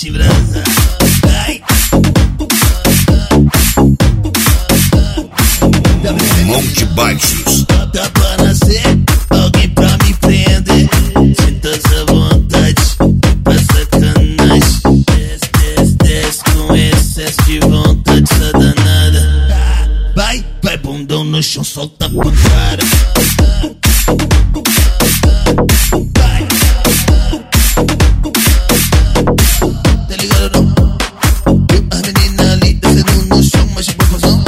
deixa brasa. Ai. Monte Baixos. Tá pra nascer alguém pra me prender. Sinta essa vontade pra sacanagem. Desce com excesso de vontade, essa danada. Vai bundão no chão, solta pro cara. Tá ligado não? As meninas ali descendo no chão, mas de boa fusão.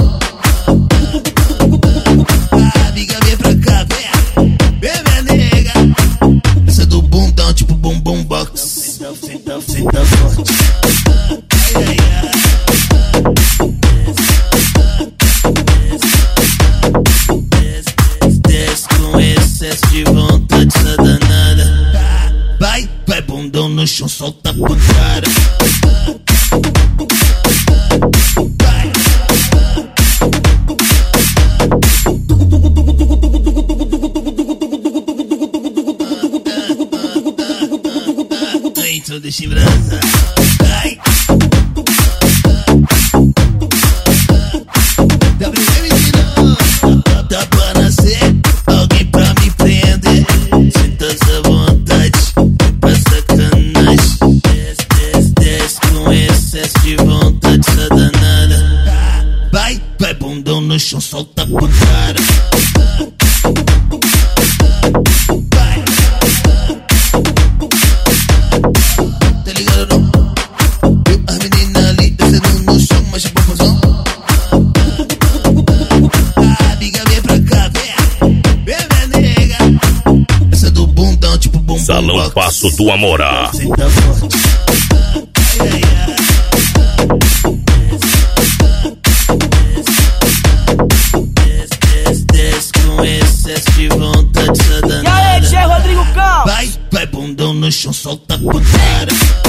Amiga, vem pra cá, vem minha nega. Essa do bundão, tipo bumbum box. Senta forte. Ai, ai, ai. Desce com excesso de vontade, essa danada. Vai bundão no chão, solta pro cara. Então deixa brasa. Ai. Tá pra nascer alguém pra me prender. Sinta essa vontade pra sacanagem. Desce com excesso de vontade, essa danada. Vai bundão no chão, solta pro cara. Tá ligado não? As meninas ali descendo no chão, mas de boa fusão. Amiga, vem pra cá, vem minha nega. Essa do bundão, tipo bumbum. Salão Passo do Amorá. Senta forte. Ai, ai, ai. Desce com excesso de vontade, essa danada. E aí, Tchê Rodrigo Cal? Vai bundão no chão, solta pro cara.